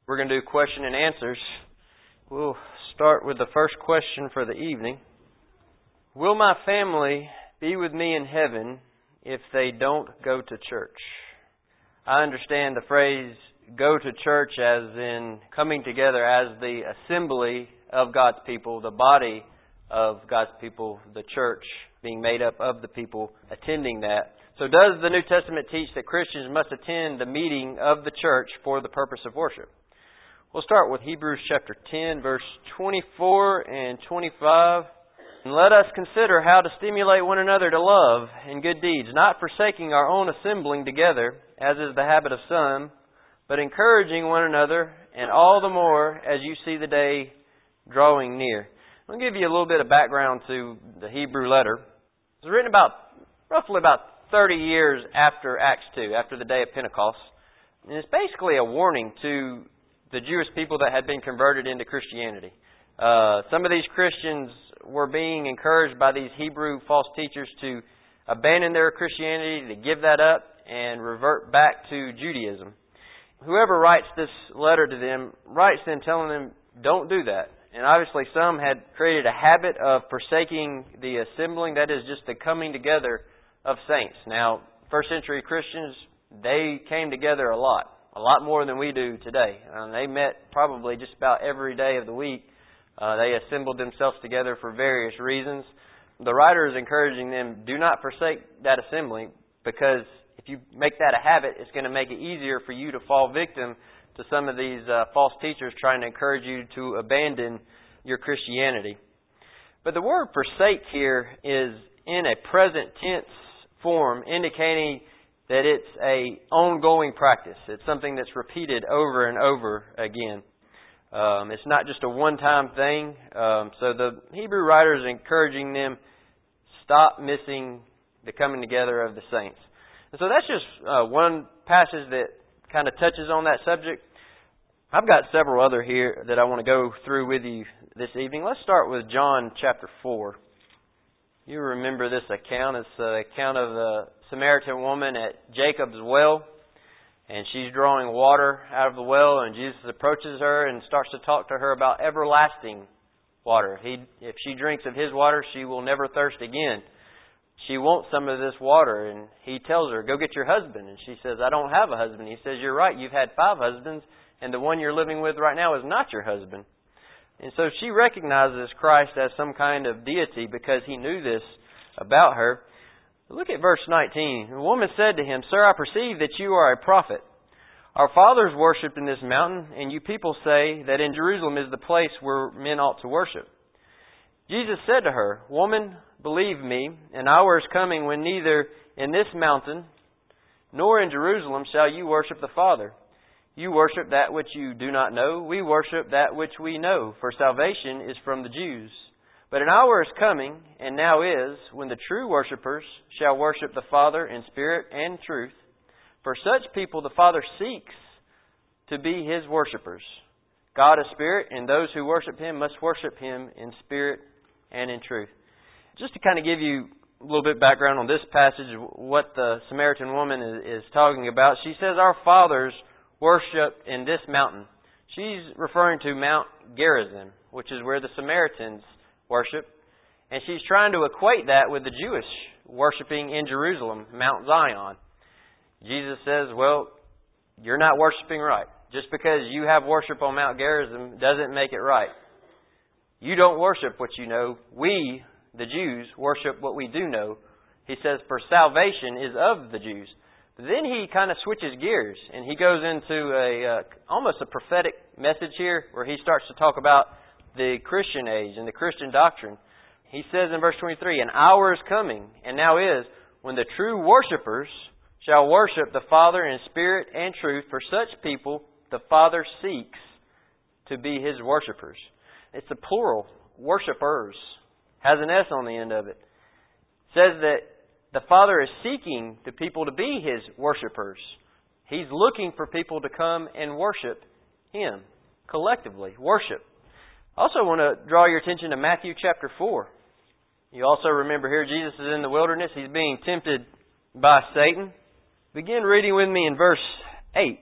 We're going to do question and answers. We'll start with the first question for the evening. Will my family be with me in heaven if they don't go to church? I understand the phrase go to church as in coming together as the assembly of God's people, the body of God's people, the church being made up of the people attending that. So does the New Testament teach that Christians must attend the meeting of the church for the purpose of worship? We'll start with Hebrews chapter 10, verse 24 and 25. And let us consider how to stimulate one another to love and good deeds, not forsaking our own assembling together, as is the habit of some, but encouraging one another, and all the more as you see the day drawing near. I'll give you a little bit of background to the Hebrew letter. It was written roughly about 30 years after Acts 2, after the day of Pentecost. And it's basically a warning to the Jewish people that had been converted into Christianity. Some of these Christians were being encouraged by these Hebrew false teachers to abandon their Christianity, to give that up, and revert back to Judaism. Whoever writes this letter to them, writes them telling them, don't do that. And obviously some had created a habit of forsaking the assembling, that is just the coming together of saints. Now, first century Christians, they came together a lot more than we do today. They met probably just about every day of the week. They assembled themselves together for various reasons. The writer is encouraging them, do not forsake that assembly, because if you make that a habit, it's going to make it easier for you to fall victim to some of these false teachers trying to encourage you to abandon your Christianity. But the word forsake here is in a present tense form, indicating that it's an ongoing practice. It's something that's repeated over and over again. It's not just a one-time thing. So the Hebrew writer is encouraging them, stop missing the coming together of the saints. And so that's just one passage that kind of touches on that subject. I've got several other here that I want to go through with you this evening. Let's start with John chapter 4. You remember this account. It's the account of the Samaritan woman at Jacob's well. And she's drawing water out of the well, and Jesus approaches her and starts to talk to her about everlasting water. If she drinks of His water, she will never thirst again. She wants some of this water, and He tells her, go get your husband. And she says, I don't have a husband. He says, you're right, you've had 5 husbands, and the one you're living with right now is not your husband. And so she recognizes Christ as some kind of deity because He knew this about her. Look at verse 19. The woman said to Him, Sir, I perceive that you are a prophet. Our fathers worshipped in this mountain, and you people say that in Jerusalem is the place where men ought to worship. Jesus said to her, Woman, believe me, an hour is coming when neither in this mountain nor in Jerusalem shall you worship the Father. You worship that which you do not know. We worship that which we know, for salvation is from the Jews. But an hour is coming, and now is, when the true worshippers shall worship the Father in spirit and truth. For such people the Father seeks to be His worshippers. God is spirit, and those who worship Him must worship Him in spirit and in truth. Just to kind of give you a little bit of background on this passage, what the Samaritan woman is talking about, she says, our fathers worshipped in this mountain. She's referring to Mount Gerizim, which is where the Samaritans worship. And she's trying to equate that with the Jewish worshiping in Jerusalem, Mount Zion. Jesus says, well, you're not worshiping right. Just because you have worship on Mount Gerizim doesn't make it right. You don't worship what you know. We, the Jews, worship what we do know. He says, for salvation is of the Jews. Then he kind of switches gears and he goes into almost a prophetic message here where he starts to talk about the Christian age and the Christian doctrine. He says in verse 23, an hour is coming, and now is, when the true worshipers shall worship the Father in spirit and truth. For such people the Father seeks to be His worshipers. It's a plural, worshipers. Has an S on the end of it. It says that the Father is seeking the people to be His worshipers. He's looking for people to come and worship Him collectively. Worship. I also want to draw your attention to Matthew chapter 4. You also remember here Jesus is in the wilderness. He's being tempted by Satan. Begin reading with me in verse 8.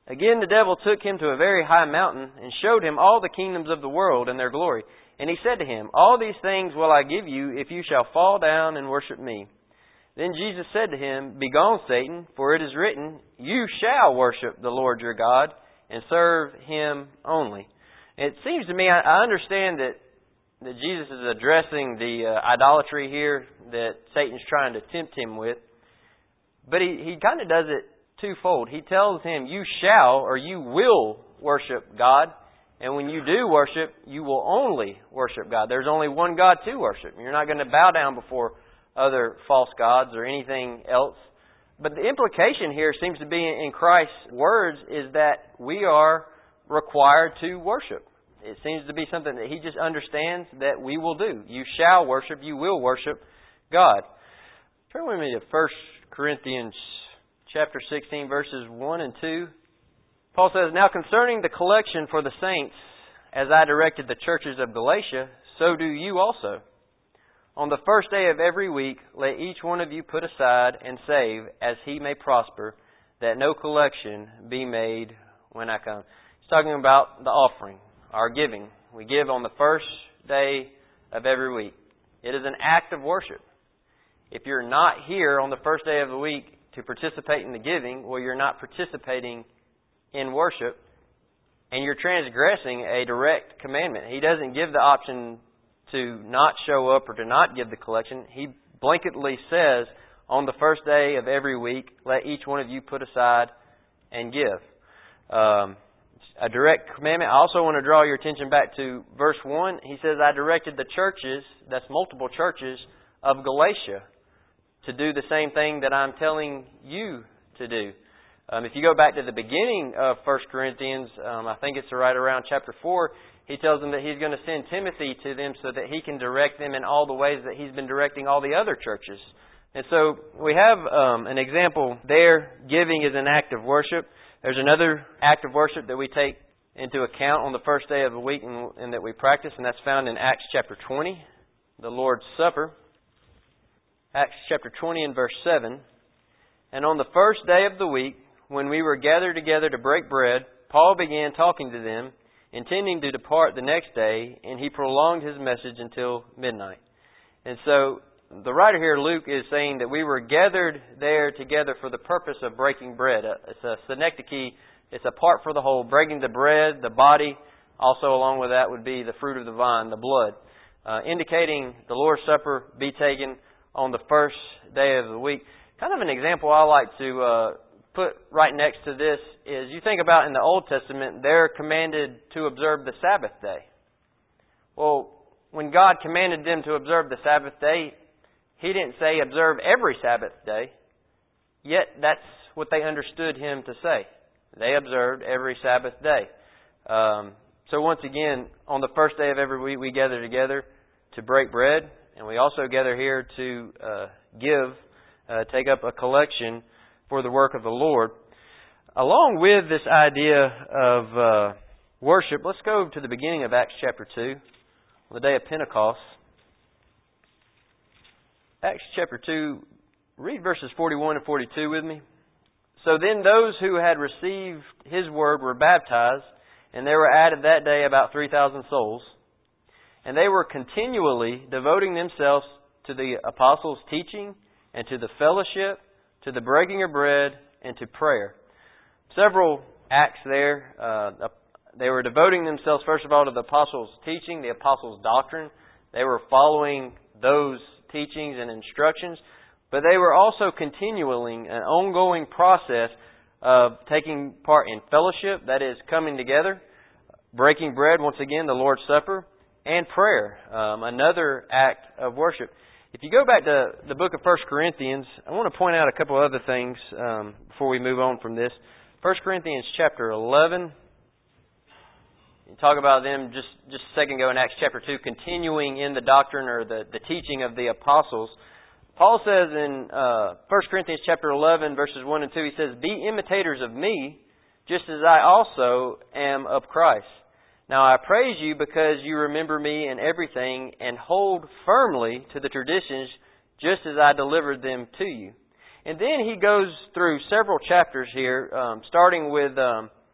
Again, the devil took him to a very high mountain and showed him all the kingdoms of the world and their glory. And he said to him, All these things will I give you if you shall fall down and worship me. Then Jesus said to him, Begone, Satan, for it is written, You shall worship the Lord your God and serve Him only. It seems to me, I understand that Jesus is addressing the idolatry here that Satan's trying to tempt him with. But he kind of does it twofold. He tells him, you shall or you will worship God. And when you do worship, you will only worship God. There's only one God to worship. You're not going to bow down before other false gods or anything else. But the implication here seems to be in Christ's words is that we are required to worship. It seems to be something that He just understands that we will do. You shall worship, you will worship God. Turn with me to 1 Corinthians chapter 16, verses 1 and 2. Paul says, Now concerning the collection for the saints, as I directed the churches of Galatia, so do you also. On the first day of every week, let each one of you put aside and save as he may prosper, that no collection be made when I come. He's talking about the offering, our giving. We give on the first day of every week. It is an act of worship. If you're not here on the first day of the week to participate in the giving, well, you're not participating in worship, and you're transgressing a direct commandment. He doesn't give the option to not show up or to not give the collection. He blanketly says, on the first day of every week, let each one of you put aside and give. A direct commandment. I also want to draw your attention back to verse 1. He says, I directed the churches, that's multiple churches, of Galatia to do the same thing that I'm telling you to do. If you go back to the beginning of 1 Corinthians, I think it's right around chapter 4, he tells them that he's going to send Timothy to them so that he can direct them in all the ways that he's been directing all the other churches. And so we have an example there. Giving is an act of worship. There's another act of worship that we take into account on the first day of the week and that we practice, and that's found in Acts chapter 20, the Lord's Supper. Acts chapter 20 and verse 7. And on the first day of the week, when we were gathered together to break bread, Paul began talking to them, intending to depart the next day, and he prolonged his message until midnight. And so the writer here, Luke, is saying that we were gathered there together for the purpose of breaking bread. It's a synecdoche. It's a part for the whole. Breaking the bread, the body. Also along with that would be the fruit of the vine, the blood. Indicating the Lord's Supper be taken on the first day of the week. Kind of an example I like to put right next to this is you think about in the Old Testament, they're commanded to observe the Sabbath day. Well, when God commanded them to observe the Sabbath day, He didn't say observe every Sabbath day. Yet that's what they understood Him to say. They observed every Sabbath day. So once again, on the first day of every week, we gather together to break bread. And we also gather here to take up a collection for the work of the Lord. Along with this idea of worship, let's go to the beginning of Acts chapter 2, on the day of Pentecost. Acts chapter 2, read verses 41 and 42 with me. So then those who had received His word were baptized, and there were added that day about 3,000 souls. And they were continually devoting themselves to the apostles' teaching and to the fellowship, to the breaking of bread, and to prayer. Several acts there. They were devoting themselves, first of all, to the apostles' teaching, the apostles' doctrine. They were following those teachings and instructions. But they were also continuing an ongoing process of taking part in fellowship, that is, coming together, breaking bread, once again, the Lord's Supper, and prayer, another act of worship. If you go back to the book of 1 Corinthians, I want to point out a couple other things before we move on from this. 1 Corinthians chapter 11. You talk about them just a second ago in Acts chapter 2, continuing in the doctrine or the teaching of the apostles. Paul says in 1 Corinthians chapter 11, verses 1 and 2, he says, Be imitators of me, just as I also am of Christ. Now I praise you because you remember me in everything and hold firmly to the traditions just as I delivered them to you. And then he goes through several chapters here, starting with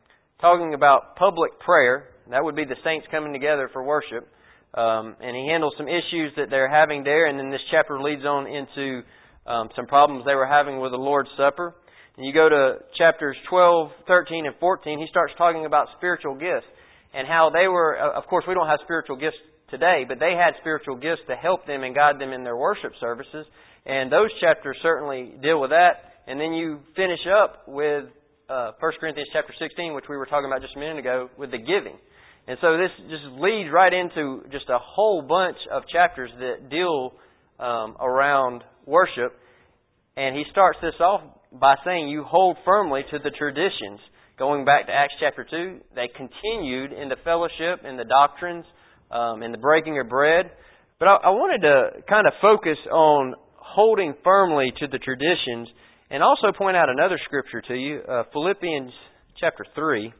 talking about public prayer. That would be the saints coming together for worship. And he handles some issues that they're having there. And then this chapter leads on into some problems they were having with the Lord's Supper. And you go to chapters 12, 13, and 14, he starts talking about spiritual gifts and how they were, of course, we don't have spiritual gifts today, but they had spiritual gifts to help them and guide them in their worship services. And those chapters certainly deal with that. And then you finish up with 1 Corinthians chapter 16, which we were talking about just a minute ago, with the giving. And so this just leads right into just a whole bunch of chapters that deal around worship. And he starts this off by saying, you hold firmly to the traditions. Going back to Acts chapter 2, they continued in the fellowship, in the doctrines, in the breaking of bread. But I wanted to kind of focus on holding firmly to the traditions and also point out another scripture to you, Philippians chapter 3.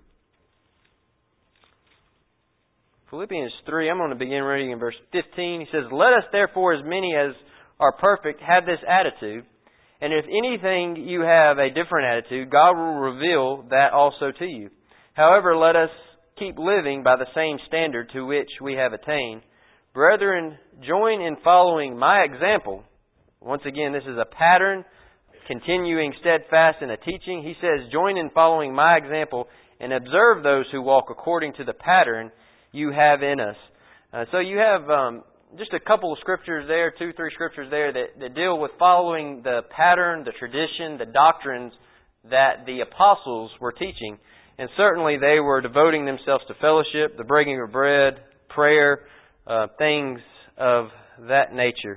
Philippians 3, I'm going to begin reading in verse 15. He says, let us therefore, as many as are perfect, have this attitude. And if anything you have a different attitude, God will reveal that also to you. However, let us keep living by the same standard to which we have attained. Brethren, join in following my example. Once again, this is a pattern, continuing steadfast in a teaching. He says, join in following my example and observe those who walk according to the pattern you have in us. So you have just a couple of scriptures there, 2-3 scriptures there that deal with following the pattern, the tradition, the doctrines that the apostles were teaching. And certainly they were devoting themselves to fellowship, the breaking of bread, prayer, things of that nature.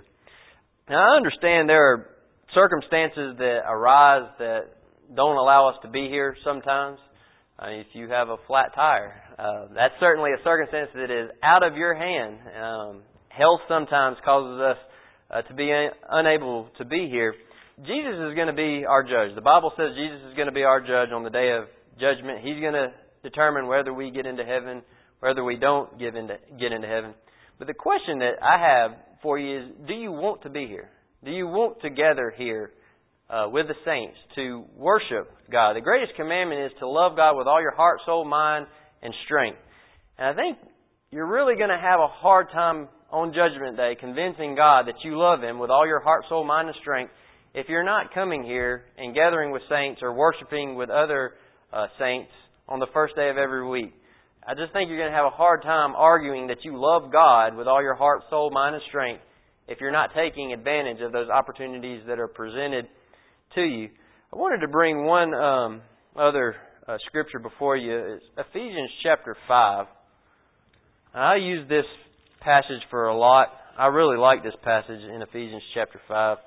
Now I understand there are circumstances that arise that don't allow us to be here sometimes. If you have a flat tire, that's certainly a circumstance that is out of your hand. Health sometimes causes us to be unable to be here. Jesus is going to be our judge. The Bible says Jesus is going to be our judge on the day of judgment. He's going to determine whether we get into heaven, whether we don't get into heaven. But the question that I have for you is, do you want to be here? Do you want to gather here with the saints to worship God? The greatest commandment is to love God with all your heart, soul, mind, and strength. And I think you're really going to have a hard time on Judgment Day convincing God that you love Him with all your heart, soul, mind, and strength if you're not coming here and gathering with saints or worshiping with other saints on the first day of every week. I just think you're going to have a hard time arguing that you love God with all your heart, soul, mind, and strength if you're not taking advantage of those opportunities that are presented to you. I wanted to bring one other scripture before you. It's Ephesians chapter 5. I use this passage for a lot. I really like this passage in Ephesians chapter 5.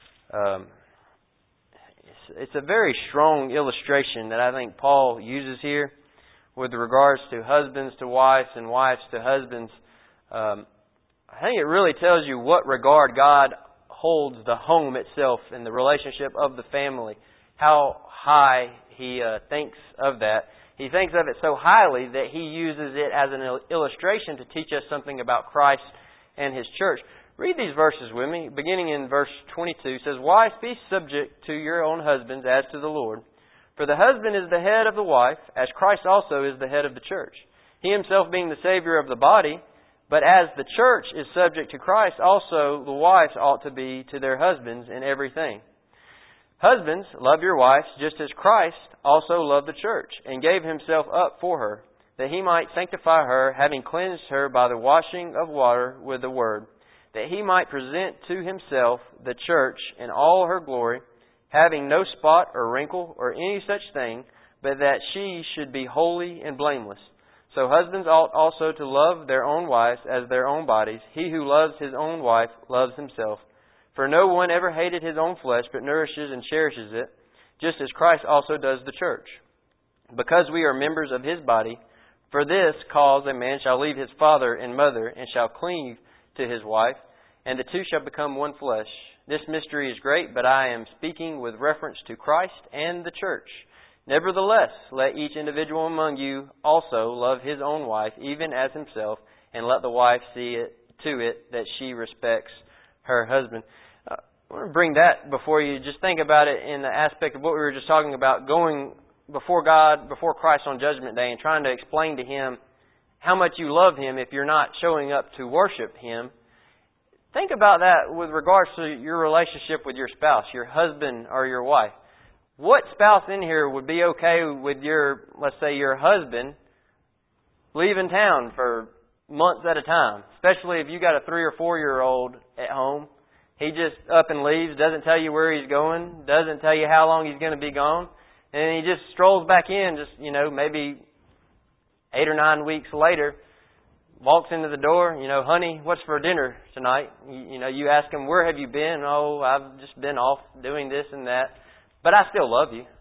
It's a very strong illustration that I think Paul uses here with regards to husbands to wives and wives to husbands. I think it really tells you what regard God holds the home itself and the relationship of the family, how high He thinks of that. He thinks of it so highly that He uses it as an illustration to teach us something about Christ and His church. Read these verses with me. Beginning in verse 22, it says, wives, be subject to your own husbands as to the Lord. For the husband is the head of the wife, as Christ also is the head of the church. He Himself being the Savior of the body. But as the church is subject to Christ, also the wives ought to be to their husbands in everything. Husbands, love your wives, just as Christ also loved the church, and gave Himself up for her, that He might sanctify her, having cleansed her by the washing of water with the word, that He might present to Himself the church in all her glory, having no spot or wrinkle or any such thing, but that she should be holy and blameless. So husbands ought also to love their own wives as their own bodies. He who loves his own wife loves himself. For no one ever hated his own flesh, but nourishes and cherishes it, just as Christ also does the church. Because we are members of His body, for this cause a man shall leave his father and mother, and shall cleave to his wife, and the two shall become one flesh. This mystery is great, but I am speaking with reference to Christ and the church. Nevertheless, let each individual among you also love his own wife, even as himself, and let the wife see to it that she respects her husband. I want to bring that before you. Just think about it in the aspect of what we were just talking about, going before God, before Christ on Judgment Day and trying to explain to Him how much you love Him if you're not showing up to worship Him, think about that with regards to your relationship with your spouse, your husband or your wife. What spouse in here would be okay with let's say your husband leaving town for months at a time? Especially if you got a 3 or 4-year-old at home. He just up and leaves, doesn't tell you where he's going, doesn't tell you how long he's going to be gone. And he just strolls back in maybe 8 or 9 weeks later, walks into the door, honey, what's for dinner tonight? You ask him, where have you been? Oh, I've just been off doing this and that. But I still love you.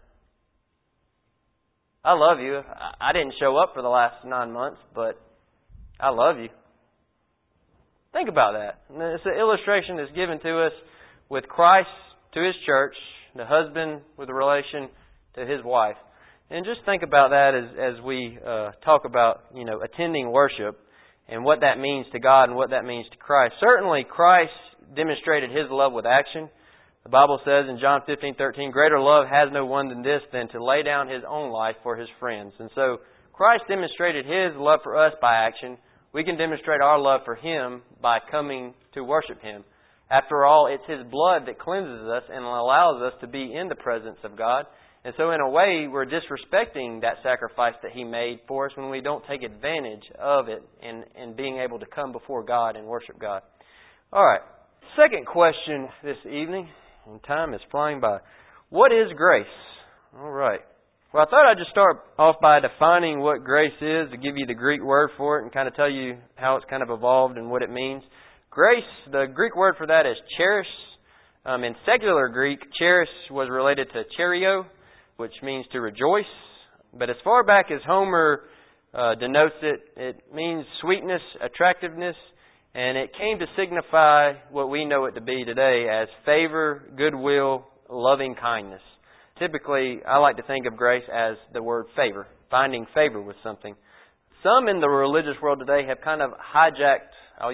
I love you. I didn't show up for the last 9 months, but I love you. Think about that. It's an illustration that's given to us with Christ to His church, the husband with a relation to his wife. And just think about that as we talk about, attending worship and what that means to God and what that means to Christ. Certainly, Christ demonstrated His love with action. The Bible says in John 15:13, greater love has no one than this, than to lay down His own life for His friends. And so, Christ demonstrated His love for us by action. We can demonstrate our love for Him by coming to worship Him. After all, it's His blood that cleanses us and allows us to be in the presence of God. And so in a way, we're disrespecting that sacrifice that He made for us when we don't take advantage of it and being able to come before God and worship God. All right. Second question this evening, and time is flying by. What is grace? All right. Well, I thought I'd just start off by defining what grace is, to give you the Greek word for it and kind of tell you how it's kind of evolved and what it means. Grace, the Greek word for that is charis. In secular Greek, charis was related to chario, which means to rejoice. But as far back as Homer denotes it, it means sweetness, attractiveness, and it came to signify what we know it to be today as favor, goodwill, loving kindness. Typically, I like to think of grace as the word favor, finding favor with something. Some in the religious world today have kind of hijacked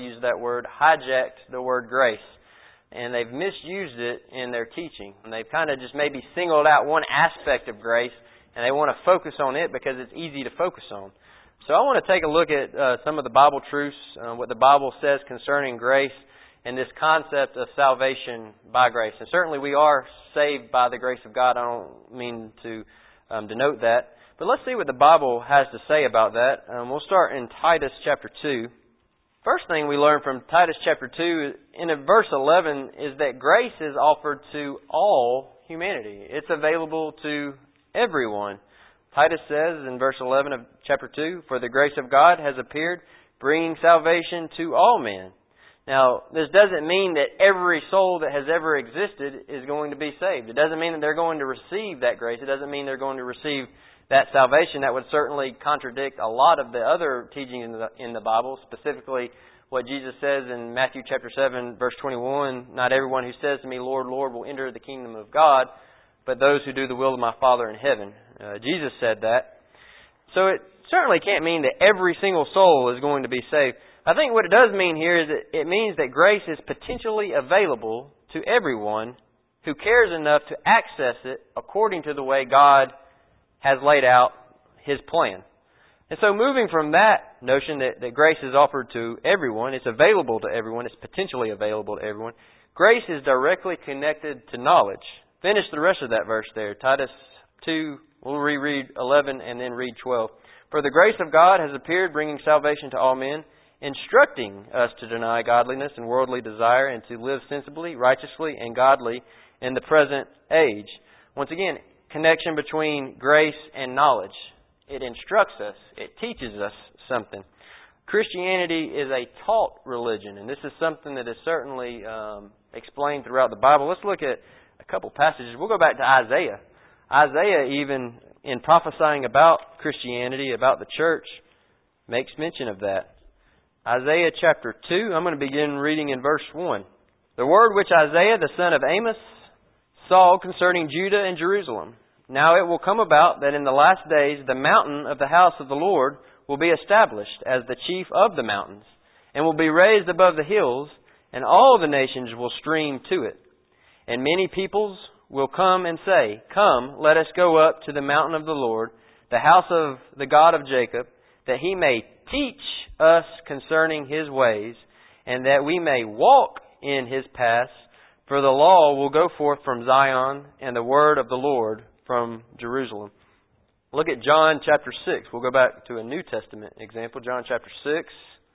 the word grace. And they've misused it in their teaching. And they've kind of just maybe singled out one aspect of grace, and they want to focus on it because it's easy to focus on. So I want to take a look at some of the Bible truths, what the Bible says concerning grace, and this concept of salvation by grace. And certainly we are saved by the grace of God. I don't mean to denote that. But let's see what the Bible has to say about that. We'll start in Titus chapter 2. First thing we learn from Titus chapter 2 in verse 11 is that grace is offered to all humanity. It's available to everyone. Titus says in verse 11 of chapter 2, for the grace of God has appeared, bringing salvation to all men. Now, this doesn't mean that every soul that has ever existed is going to be saved. It doesn't mean that they're going to receive that grace. It doesn't mean they're going to receive that salvation. That would certainly contradict a lot of the other teachings in the Bible, specifically what Jesus says in Matthew chapter 7, verse 21, not everyone who says to me, Lord, Lord, will enter the kingdom of God, but those who do the will of my Father in heaven. Jesus said that. So it certainly can't mean that every single soul is going to be saved. I think what it does mean here is that it means that grace is potentially available to everyone who cares enough to access it according to the way God has laid out His plan. And so moving from that notion that grace is offered to everyone, it's available to everyone, it's potentially available to everyone, grace is directly connected to knowledge. Finish the rest of that verse there. Titus 2, we'll reread 11 and then read 12. For the grace of God has appeared, bringing salvation to all men, instructing us to deny godliness and worldly desire and to live sensibly, righteously, and godly in the present age. Once again, connection between grace and knowledge. It instructs us. It teaches us something. Christianity is a taught religion, and this is something that is certainly explained throughout the Bible. Let's look at a couple passages. We'll go back to Isaiah. Isaiah, even in prophesying about Christianity, about the church, makes mention of that. Isaiah chapter 2, I'm going to begin reading in verse 1. The word which Isaiah, the son of Amos, saw concerning Judah and Jerusalem. Now it will come about that in the last days the mountain of the house of the Lord will be established as the chief of the mountains, and will be raised above the hills, and all the nations will stream to it. And many peoples will come and say, Come, let us go up to the mountain of the Lord, the house of the God of Jacob, that He may teach us concerning His ways, and that we may walk in His paths. For the law will go forth from Zion, and the word of the Lord from Jerusalem. Look at John chapter 6. We'll go back to a New Testament example. John chapter 6,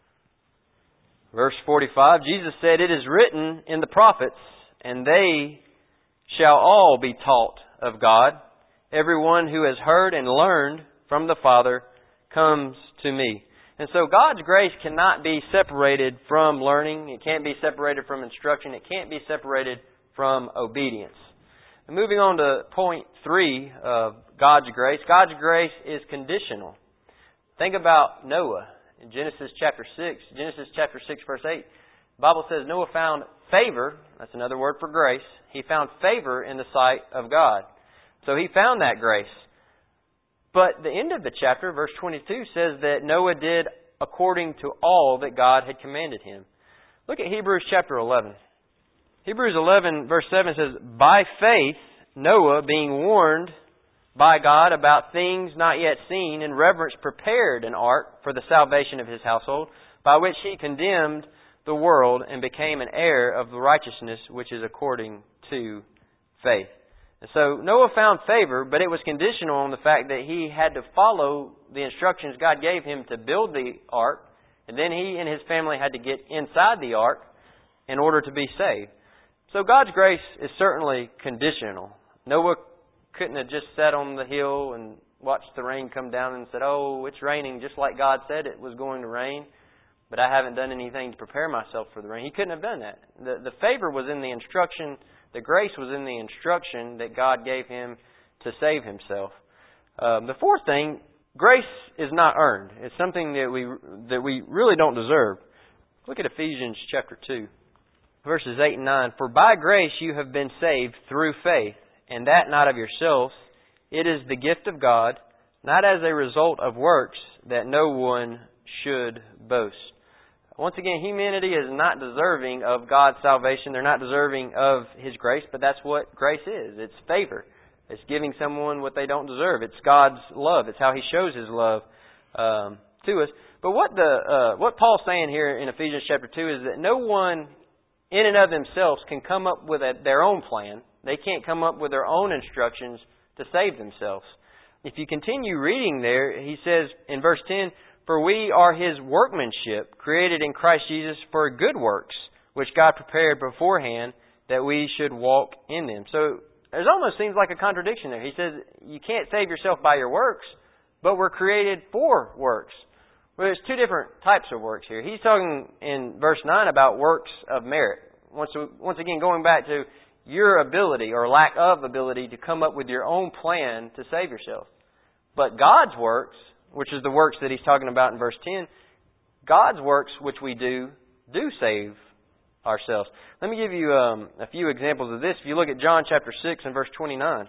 verse 45. Jesus said, It is written in the prophets, and they shall all be taught of God. Everyone who has heard and learned from the Father comes to me. And so God's grace cannot be separated from learning. It can't be separated from instruction. It can't be separated from obedience. And moving on to point 3 of God's grace. God's grace is conditional. Think about Noah in Genesis chapter 6. Genesis chapter 6 verse 8. The Bible says Noah found favor. That's another word for grace. He found favor in the sight of God. So he found that grace. But the end of the chapter, verse 22, says that Noah did according to all that God had commanded him. Look at Hebrews chapter 11. Hebrews 11 verse 7 says, By faith Noah, being warned by God about things not yet seen, in reverence prepared an ark for the salvation of his household, by which he condemned the world and became an heir of the righteousness which is according to faith. And so Noah found favor, but it was conditional on the fact that he had to follow the instructions God gave him to build the ark, and then he and his family had to get inside the ark in order to be saved. So God's grace is certainly conditional. Noah couldn't have just sat on the hill and watched the rain come down and said, Oh, it's raining just like God said it was going to rain, but I haven't done anything to prepare myself for the rain. He couldn't have done that. The favor was in the instruction. The grace was in the instruction that God gave him to save himself. The fourth thing, grace is not earned. It's something that we really don't deserve. Look at Ephesians chapter 2, verses 8 and 9. For by grace you have been saved through faith, and that not of yourselves. It is the gift of God, not as a result of works, that no one should boast. Once again, humanity is not deserving of God's salvation. They're not deserving of His grace, but that's what grace is. It's favor. It's giving someone what they don't deserve. It's God's love. It's how He shows His love to us. But what Paul's saying here in Ephesians chapter 2 is that no one in and of themselves can come up with their own plan. They can't come up with their own instructions to save themselves. If you continue reading there, he says in verse 10, For we are His workmanship, created in Christ Jesus for good works, which God prepared beforehand that we should walk in them. So it almost seems like a contradiction there. He says you can't save yourself by your works, but we're created for works. Well, there's two different types of works here. He's talking in verse 9 about works of merit. Once again, going back to your ability or lack of ability to come up with your own plan to save yourself. But God's works, which is the works that he's talking about in verse 10, God's works which we do save ourselves. Let me give you a few examples of this. If you look at John chapter 6 and verse 29.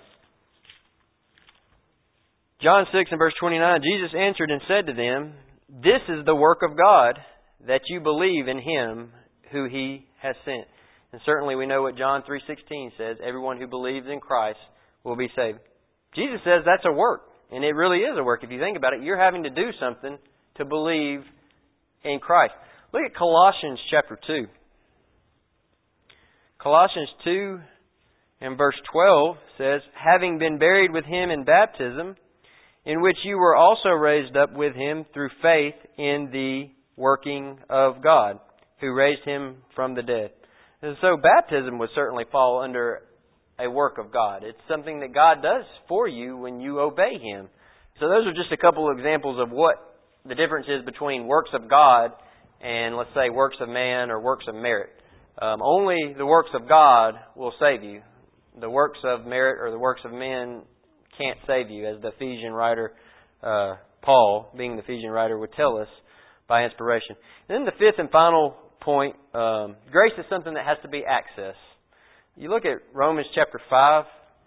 John 6 and verse 29, Jesus answered and said to them, This is the work of God, that you believe in Him who He has sent. And certainly we know what John 3:16 says, everyone who believes in Christ will be saved. Jesus says that's a work, and it really is a work. If you think about it, you're having to do something to believe in Christ. Look at Colossians chapter 2. Colossians 2 and verse 12 says, Having been buried with Him in baptism, in which you were also raised up with Him through faith in the working of God, who raised Him from the dead. And so baptism would certainly fall under a work of God. It's something that God does for you when you obey Him. So those are just a couple of examples of what the difference is between works of God and, let's say, works of man or works of merit. Only the works of God will save you. The works of merit or the works of men can't save you, as the Ephesian writer, Paul, being the Ephesian writer, would tell us by inspiration. And then the fifth and final point, grace is something that has to be accessed. You look at Romans chapter 5,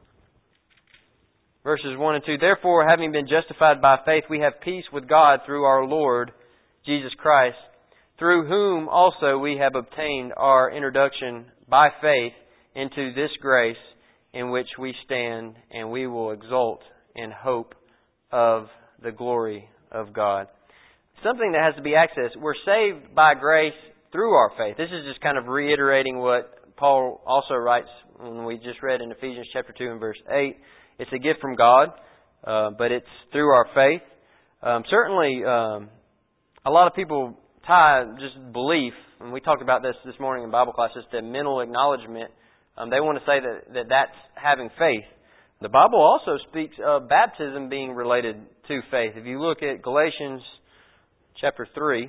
verses 1 and 2. Therefore, having been justified by faith, we have peace with God through our Lord Jesus Christ, through whom also we have obtained our introduction by faith into this grace in which we stand, and we will exult in hope of the glory of God. Something that has to be accessed. We're saved by grace through our faith. This is just kind of reiterating what Paul also writes when we just read in Ephesians chapter 2 and verse 8. It's a gift from God, but it's through our faith. Certainly, a lot of people tie just belief, and we talked about this morning in Bible class, just the mental acknowledgement. They want to say that that's having faith. The Bible also speaks of baptism being related to faith. If you look at Galatians chapter 3,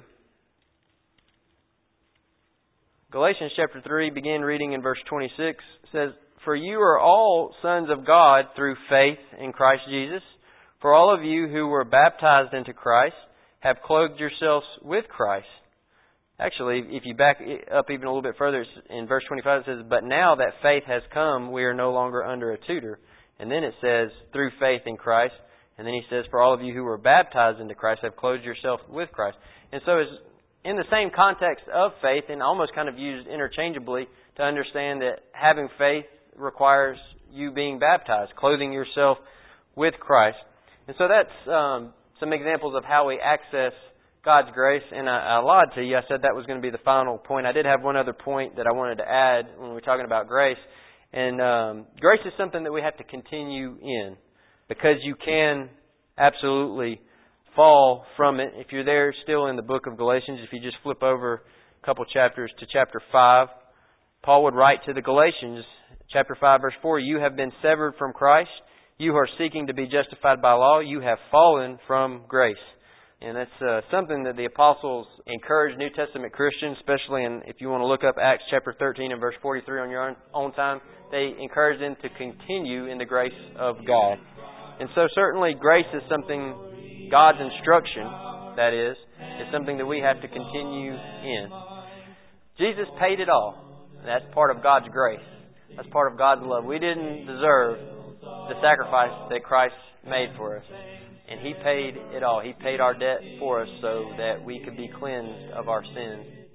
Galatians chapter 3, begin reading in verse 26, says, "For you are all sons of God through faith in Christ Jesus. For all of you who were baptized into Christ have clothed yourselves with Christ." Actually, if you back up even a little bit further, in verse 25 it says, "But now that faith has come, we are no longer under a tutor." And then it says, "Through faith in Christ." And then he says, "For all of you who were baptized into Christ have clothed yourself with Christ." And so it's in the same context of faith, and almost kind of used interchangeably, to understand that having faith requires you being baptized, clothing yourself with Christ. And so that's some examples of how we access God's grace. And I lied to you. I said that was going to be the final point. I did have one other point that I wanted to add when we were talking about grace. And grace is something that we have to continue in, because you can absolutely fall from it. If you're there still in the book of Galatians, if you just flip over a couple chapters to chapter 5, Paul would write to the Galatians, chapter 5, verse 4, "You have been severed from Christ. You who are seeking to be justified by law, you have fallen from grace." And that's something that the apostles encourage New Testament Christians, especially if you want to look up Acts chapter 13 and verse 43 on your own time. They encourage them to continue in the grace of God. And so certainly grace is something, God's instruction, that is something that we have to continue in. Jesus paid it all. That's part of God's grace. That's part of God's love. We didn't deserve the sacrifice that Christ made for us. And He paid it all. He paid our debt for us so that we could be cleansed of our sins.